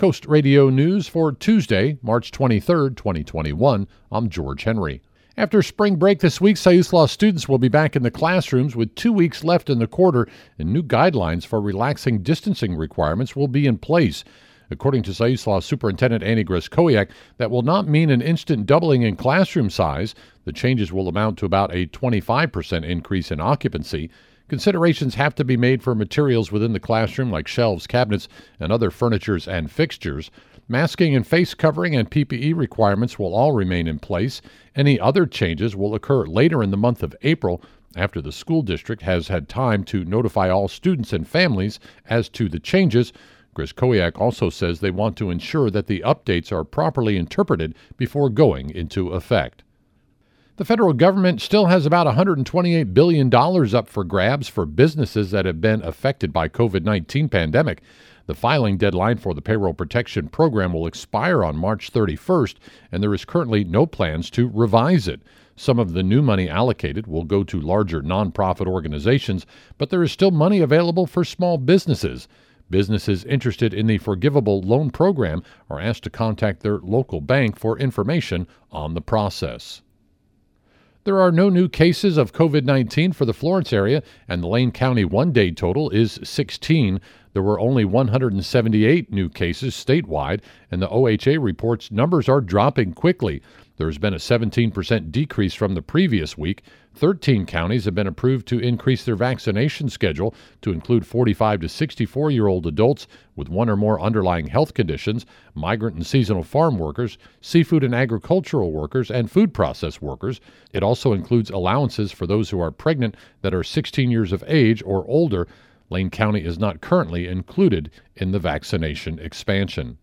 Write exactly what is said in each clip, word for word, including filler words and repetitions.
Coast Radio News for Tuesday, March twenty-third, twenty twenty-one. I'm George Henry. After spring break this week, Siuslaw students will be back in the classrooms with two weeks left in the quarter, and new guidelines for relaxing distancing requirements will be in place. According to Siuslaw Superintendent Annie Greskowiak, that will not mean an instant doubling in classroom size. The changes will amount to about a twenty-five percent increase in occupancy. Considerations have to be made for materials within the classroom like shelves, cabinets, and other furnitures and fixtures. Masking and face covering and P P E requirements will all remain in place. Any other changes will occur later in the month of April, after the school district has had time to notify all students and families as to the changes. Greskowiak also says they want to ensure that the updates are properly interpreted before going into effect. The federal government still has about one hundred twenty-eight billion dollars up for grabs for businesses that have been affected by COVID nineteen pandemic. The filing deadline for the Payroll Protection Program will expire on March thirty-first, and there is currently no plans to revise it. Some of the new money allocated will go to larger nonprofit organizations, but there is still money available for small businesses. Businesses interested in the Forgivable Loan Program are asked to contact their local bank for information on the process. There are no new cases of COVID nineteen for the Florence area, and the Lane County one-day total is sixteen. There were only one hundred seventy-eight new cases statewide, and the O H A reports numbers are dropping quickly. There's been a seventeen percent decrease from the previous week. thirteen counties have been approved to increase their vaccination schedule to include forty-five to sixty-four-year-old adults with one or more underlying health conditions, migrant and seasonal farm workers, seafood and agricultural workers, and food process workers. It also includes allowances for those who are pregnant that are sixteen years of age or older. Lane County is not currently included in the vaccination expansion.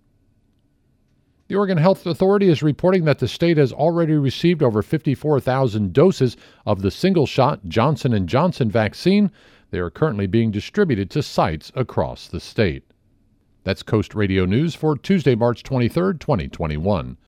The Oregon Health Authority is reporting that the state has already received over fifty-four thousand doses of the single-shot Johnson and Johnson vaccine. They are currently being distributed to sites across the state. That's Coast Radio News for Tuesday, March twenty-third, twenty twenty-one.